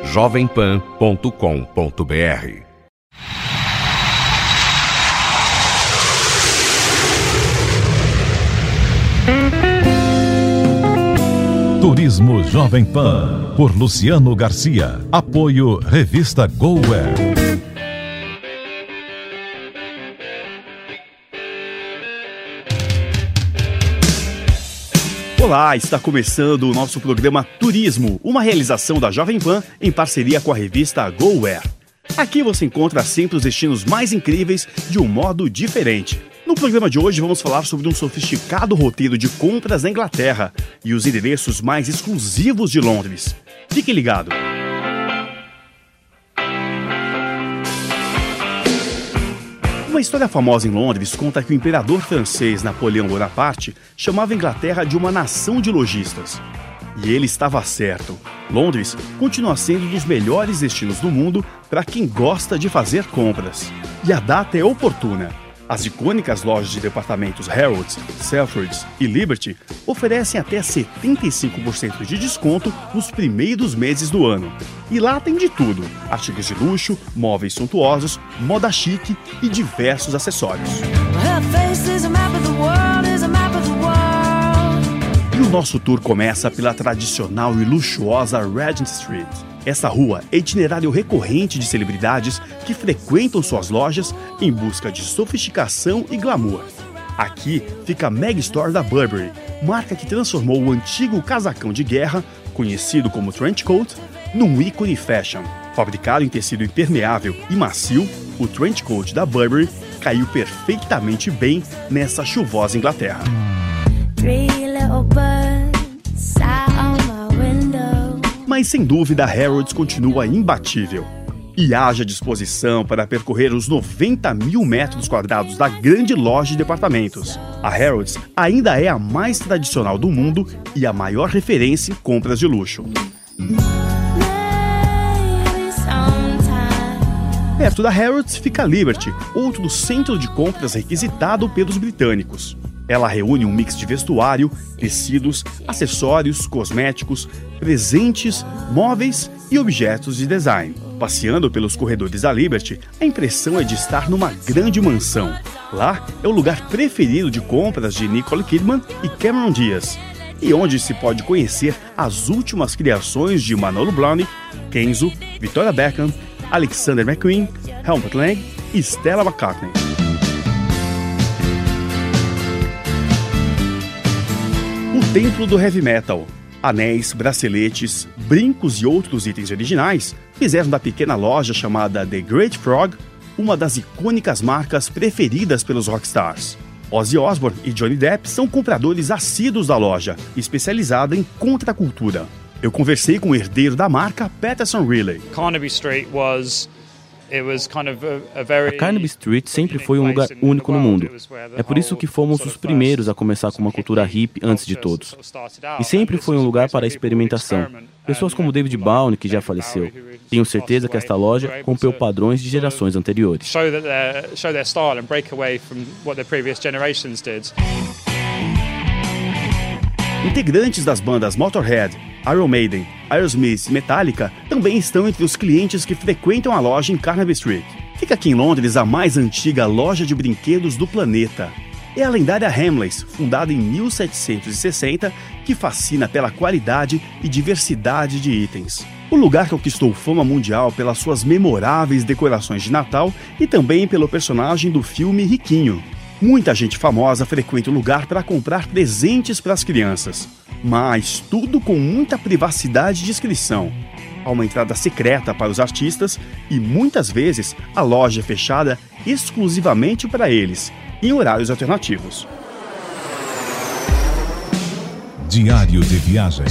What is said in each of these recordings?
www.jovempan.com.br. Turismo Jovem Pan, por Luciano Garcia. Apoio Revista GoWare. Olá, está começando o nosso programa Turismo, uma realização da Jovem Pan em parceria com a revista GoWare. Aqui você encontra sempre os destinos mais incríveis de um modo diferente. No programa de hoje vamos falar sobre um sofisticado roteiro de compras na Inglaterra e os endereços mais exclusivos de Londres. Fique ligado! Uma história famosa em Londres conta que o imperador francês Napoleão Bonaparte chamava a Inglaterra de uma nação de lojistas. E ele estava certo. Londres continua sendo um dos melhores destinos do mundo para quem gosta de fazer compras. E a data é oportuna. As icônicas lojas de departamentos Harrods, Selfridges e Liberty oferecem até 75% de desconto nos primeiros meses do ano. E lá tem de tudo: artigos de luxo, móveis suntuosos, moda chique e diversos acessórios. E o nosso tour começa pela tradicional e luxuosa Regent Street. Essa rua é itinerário recorrente de celebridades que frequentam suas lojas em busca de sofisticação e glamour. Aqui fica a Meg Store da Burberry, marca que transformou o antigo casacão de guerra, conhecido como trench coat, num ícone fashion. Fabricado em tecido impermeável e macio, o trench coat da Burberry caiu perfeitamente bem nessa chuvosa Inglaterra. Mas sem dúvida a Harrods continua imbatível. E haja disposição para percorrer os 90 mil metros quadrados da grande loja de departamentos. A Harrods ainda é a mais tradicional do mundo e a maior referência em compras de luxo. Perto da Harrods fica a Liberty, outro centro de compras requisitado pelos britânicos. Ela reúne um mix de vestuário, tecidos, acessórios, cosméticos, presentes, móveis e objetos de design. Passeando pelos corredores da Liberty, a impressão é de estar numa grande mansão. Lá é o lugar preferido de compras de Nicole Kidman e Cameron Diaz, e onde se pode conhecer as últimas criações de Manolo Blahnik, Kenzo, Victoria Beckham, Alexander McQueen, Helmut Lang e Stella McCartney. O templo do heavy metal. Anéis, braceletes, brincos e outros itens originais fizeram da pequena loja chamada The Great Frog uma das icônicas marcas preferidas pelos rockstars. Ozzy Osbourne e Johnny Depp são compradores assíduos da loja, especializada em contracultura. Eu conversei com o herdeiro da marca, Patterson Riley. A Carnaby Street sempre foi um lugar único no mundo. É por isso que fomos os primeiros a começar com uma cultura hippie antes de todos. E sempre foi um lugar para a experimentação. Pessoas como David Bowie, que já faleceu. Tenho certeza que esta loja rompeu padrões de gerações anteriores. Integrantes das bandas Motorhead, Iron Maiden, Aerosmith e Metallica também estão entre os clientes que frequentam a loja em Carnaby Street. Fica aqui em Londres a mais antiga loja de brinquedos do planeta. É a lendária Hamleys, fundada em 1760, que fascina pela qualidade e diversidade de itens. O lugar conquistou fama mundial pelas suas memoráveis decorações de Natal e também pelo personagem do filme Riquinho. Muita gente famosa frequenta o lugar para comprar presentes para as crianças, mas tudo com muita privacidade e discrição. Há uma entrada secreta para os artistas e muitas vezes a loja é fechada exclusivamente para eles, em horários alternativos. Diário de viagem.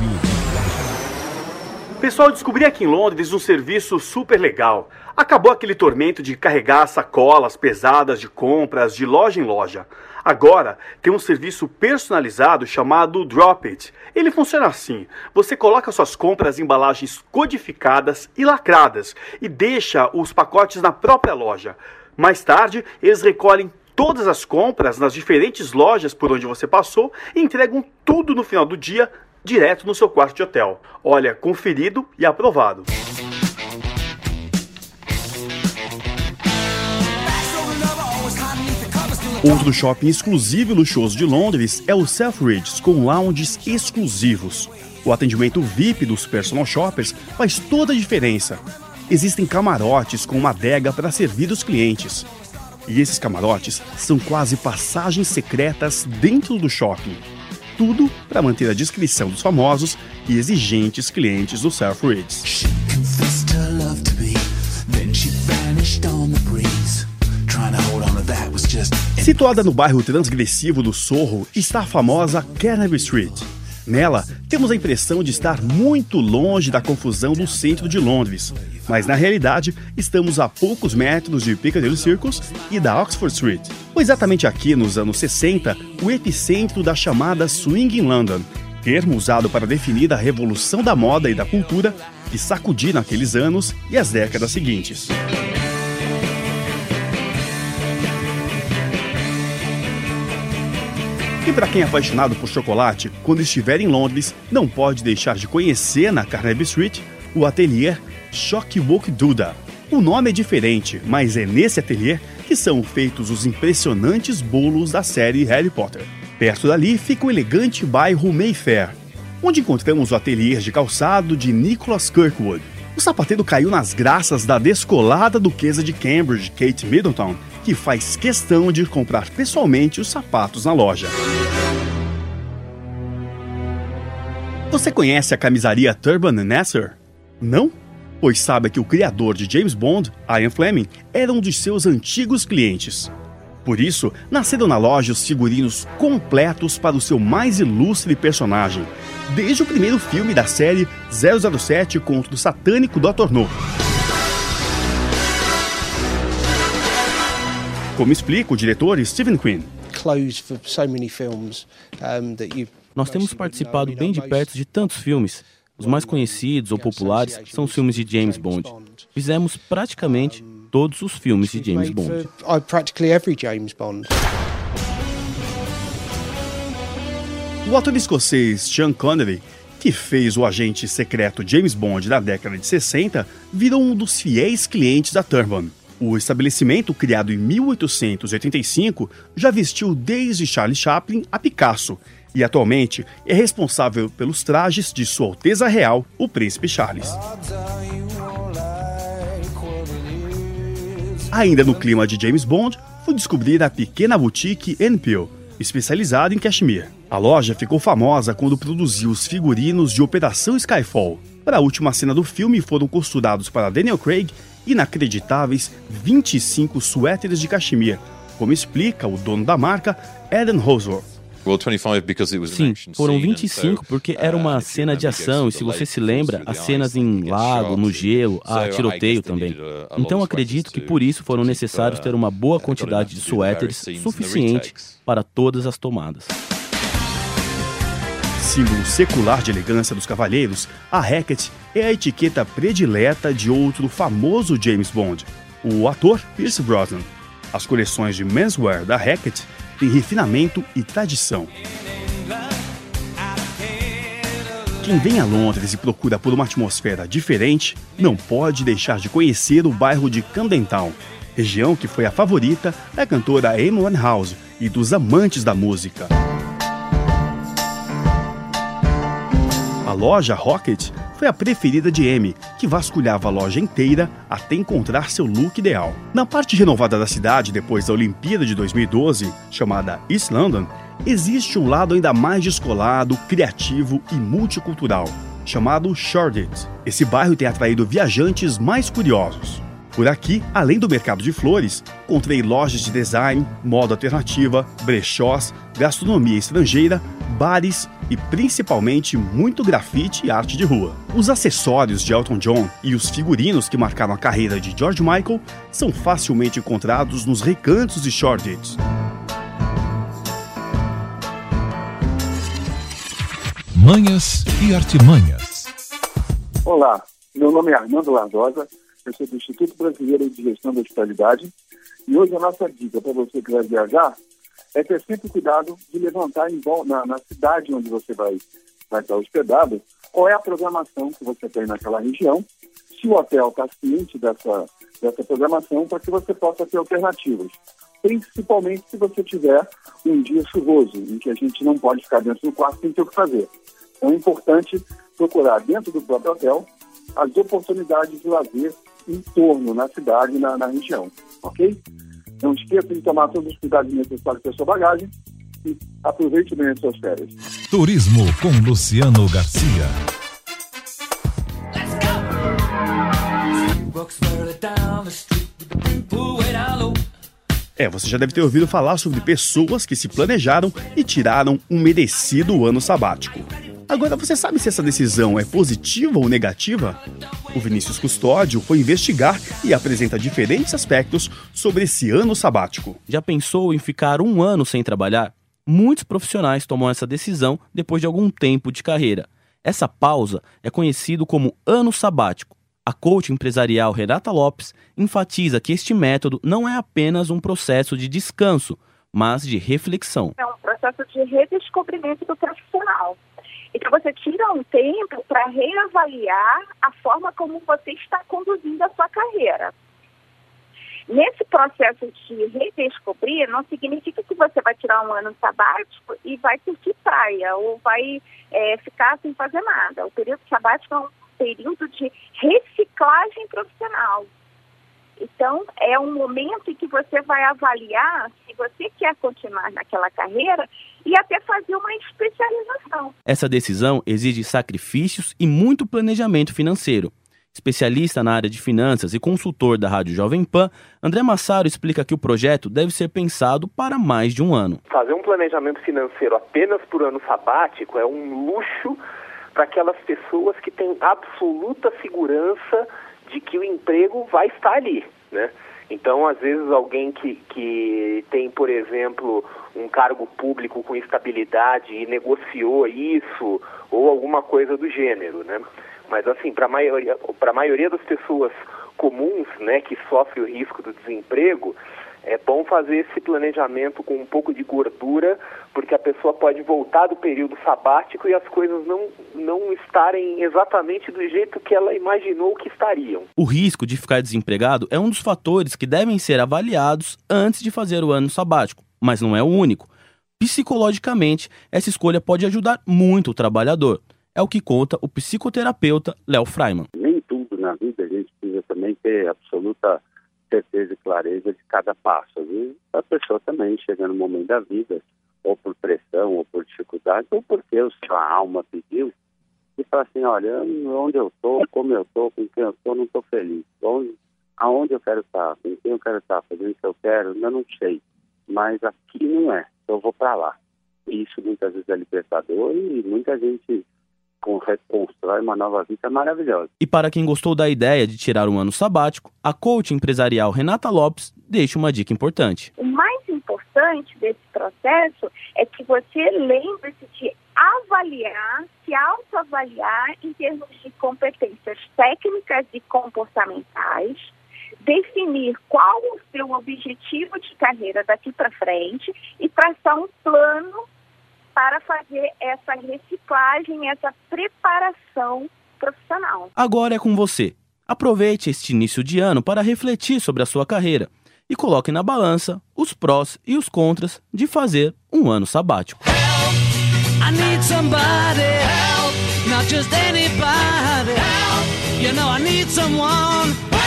Pessoal, descobri aqui em Londres um serviço super legal. Acabou aquele tormento de carregar sacolas pesadas de compras de loja em loja. Agora tem um serviço personalizado chamado Drop It. Ele funciona assim: você coloca suas compras em embalagens codificadas e lacradas e deixa os pacotes na própria loja. Mais tarde, eles recolhem todas as compras nas diferentes lojas por onde você passou e entregam tudo no final do dia direto no seu quarto de hotel. Olha, conferido e aprovado. Outro shopping exclusivo e luxuoso de Londres é o Selfridges, com lounges exclusivos. O atendimento VIP dos personal shoppers faz toda a diferença. Existem camarotes com uma adega para servir os clientes. E esses camarotes são quase passagens secretas dentro do shopping. Tudo para manter a discrição dos famosos e exigentes clientes do Selfridges. Situada no bairro transgressivo do Soho está a famosa Carnaby Street. Nela, temos a impressão de estar muito longe da confusão do centro de Londres, mas na realidade estamos a poucos metros de Piccadilly Circus e da Oxford Street. Foi exatamente aqui, nos anos 60, o epicentro da chamada Swing in London, termo usado para definir a revolução da moda e da cultura que sacudiu naqueles anos e as décadas seguintes. E para quem é apaixonado por chocolate, quando estiver em Londres, não pode deixar de conhecer na Carnaby Street o ateliê Chocolate Duda. O nome é diferente, mas é nesse ateliê que são feitos os impressionantes bolos da série Harry Potter. Perto dali fica o elegante bairro Mayfair, onde encontramos o ateliê de calçado de Nicholas Kirkwood. O sapateiro caiu nas graças da descolada duquesa de Cambridge, Kate Middleton, que faz questão de comprar pessoalmente os sapatos na loja. Você conhece a camisaria Turban & Nasser? Não? Pois sabe que o criador de James Bond, Ian Fleming, era um dos seus antigos clientes. Por isso, nasceram na loja os figurinos completos para o seu mais ilustre personagem, desde o primeiro filme da série 007 contra o satânico Dr. No. Como explica o diretor Stephen Quinn. Nós temos participado bem de perto de tantos filmes. Os mais conhecidos ou populares são os filmes de James Bond. Fizemos praticamente todos os filmes de James Bond. O ator escocês Sean Connery, que fez o agente secreto James Bond na década de 60, virou um dos fiéis clientes da Turban. O estabelecimento, criado em 1885, já vestiu desde Charlie Chaplin a Picasso e atualmente é responsável pelos trajes de Sua Alteza Real, o Príncipe Charles. Ainda no clima de James Bond, foi descobrir a pequena boutique Enfield, especializada em cashmere. A loja ficou famosa quando produziu os figurinos de Operação Skyfall. Para a última cena do filme foram costurados para Daniel Craig inacreditáveis 25 suéteres de cachemir, como explica o dono da marca, Eden Hosworth. Sim, foram 25 porque era uma cena de ação e, se você se lembra, as cenas em lago, no gelo, há tiroteio também. Então acredito que por isso foram necessários ter uma boa quantidade de suéteres suficiente para todas as tomadas. Símbolo secular de elegância dos cavalheiros, a Hackett é a etiqueta predileta de outro famoso James Bond, o ator Pierce Brosnan. As coleções de menswear da Hackett têm refinamento e tradição. Quem vem a Londres e procura por uma atmosfera diferente, não pode deixar de conhecer o bairro de Camden Town, região que foi a favorita da cantora Amy Winehouse e dos amantes da música. A loja Rocket foi a preferida de Amy, que vasculhava a loja inteira até encontrar seu look ideal. Na parte renovada da cidade, depois da Olimpíada de 2012, chamada East London, existe um lado ainda mais descolado, criativo e multicultural, chamado Shoreditch. Esse bairro tem atraído viajantes mais curiosos. Por aqui, além do mercado de flores, encontrei lojas de design, moda alternativa, brechós, gastronomia estrangeira, bares e principalmente muito grafite e arte de rua. Os acessórios de Elton John e os figurinos que marcaram a carreira de George Michael são facilmente encontrados nos recantos de Shoreditch. Manhas e artimanhas. Olá, meu nome é Armando Lardosa, eu sou do Instituto Brasileiro de Gestão da Hospitalidade e hoje a nossa dica para você que vai viajar é ter sempre cuidado de levantar na cidade onde você vai estar hospedado qual é a programação que você tem naquela região, se o hotel está ciente dessa programação para que você possa ter alternativas. principalmente se você tiver um dia chuvoso, em que a gente não pode ficar dentro do quarto sem ter o que fazer. Então é importante procurar dentro do próprio hotel as oportunidades de lazer em torno, na cidade, na região, ok? Não esqueça de tomar todos os cuidados necessários para a sua bagagem e aproveite bem as suas férias. Turismo com Luciano Garcia. Você já deve ter ouvido falar sobre pessoas que se planejaram e tiraram um merecido ano sabático. Agora, você sabe se essa decisão é positiva ou negativa? O Vinícius Custódio foi investigar e apresenta diferentes aspectos sobre esse ano sabático. Já pensou em ficar um ano sem trabalhar? Muitos profissionais tomam essa decisão depois de algum tempo de carreira. Essa pausa é conhecido como ano sabático. A coach empresarial Renata Lopes enfatiza que este método não é apenas um processo de descanso, mas de reflexão. É um processo de redescobrimento do profissional. Então você tira um tempo para reavaliar a forma como você está conduzindo a sua carreira. Nesse processo de redescobrir, não significa que você vai tirar um ano sabático e vai curtir praia ou vai ficar sem fazer nada. O período sabático é um período de reciclagem profissional. Então, é um momento em que você vai avaliar se você quer continuar naquela carreira e até fazer uma especialização. Essa decisão exige sacrifícios e muito planejamento financeiro. Especialista na área de finanças e consultor da Rádio Jovem Pan, André Massaro explica que o projeto deve ser pensado para mais de um ano. Fazer um planejamento financeiro apenas por ano sabático é um luxo para aquelas pessoas que têm absoluta segurança de que o emprego vai estar ali, né? Então, às vezes, alguém que tem, por exemplo, um cargo público com estabilidade e negociou isso, ou alguma coisa do gênero, né? Mas, assim, para a maioria das pessoas comuns, né, que sofrem o risco do desemprego, é bom fazer esse planejamento com um pouco de gordura, porque a pessoa pode voltar do período sabático e as coisas não estarem exatamente do jeito que ela imaginou que estariam. O risco de ficar desempregado é um dos fatores que devem ser avaliados antes de fazer o ano sabático, mas não é o único. Psicologicamente, essa escolha pode ajudar muito o trabalhador. É o que conta o psicoterapeuta Léo Freiman. Nem tudo na vida a gente precisa também ter absoluta certeza e clareza de cada passo. Às vezes a pessoa também chega no momento da vida, ou por pressão, ou por dificuldade, ou porque a sua alma pediu, e fala assim, olha, onde eu estou, como eu estou, com quem eu estou, não estou feliz. Aonde eu quero estar, com quem eu quero estar, fazendo o que eu quero, eu não sei. Mas aqui não é, então eu vou para lá. E isso muitas vezes é libertador e muita gente reconstrói uma nova vida maravilhosa. E para quem gostou da ideia de tirar um ano sabático, a coach empresarial Renata Lopes deixa uma dica importante. O mais importante desse processo é que você lembre-se de avaliar, se autoavaliar em termos de competências técnicas e comportamentais, definir qual o seu objetivo de carreira daqui para frente e traçar um plano para fazer essa reciclagem, essa preparação profissional. Agora é com você. Aproveite este início de ano para refletir sobre a sua carreira e coloque na balança os prós e os contras de fazer um ano sabático. Help, I need somebody, help, not just anybody, help, you know I need someone,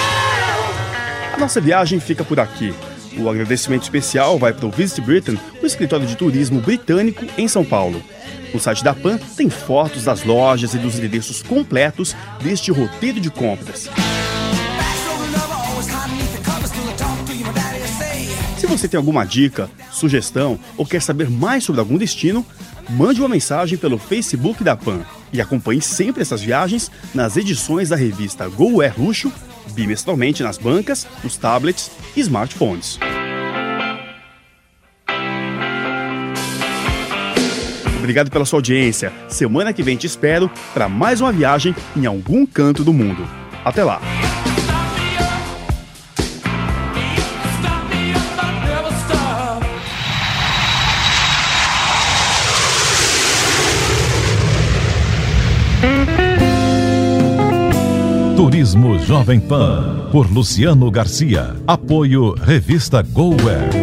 help. A nossa viagem fica por aqui. O agradecimento especial vai para o Visit Britain, o escritório de turismo britânico em São Paulo. No site da PAN tem fotos das lojas e dos endereços completos deste roteiro de compras. Se você tem alguma dica, sugestão ou quer saber mais sobre algum destino, mande uma mensagem pelo Facebook da PAN e acompanhe sempre essas viagens nas edições da revista Go Air Luxo, bimestralmente nas bancas, nos tablets e smartphones. Obrigado pela sua audiência. Semana que vem te espero para mais uma viagem em algum canto do mundo. Até lá! Turismo Jovem Pan, por Luciano Garcia. Apoio Revista Go Air.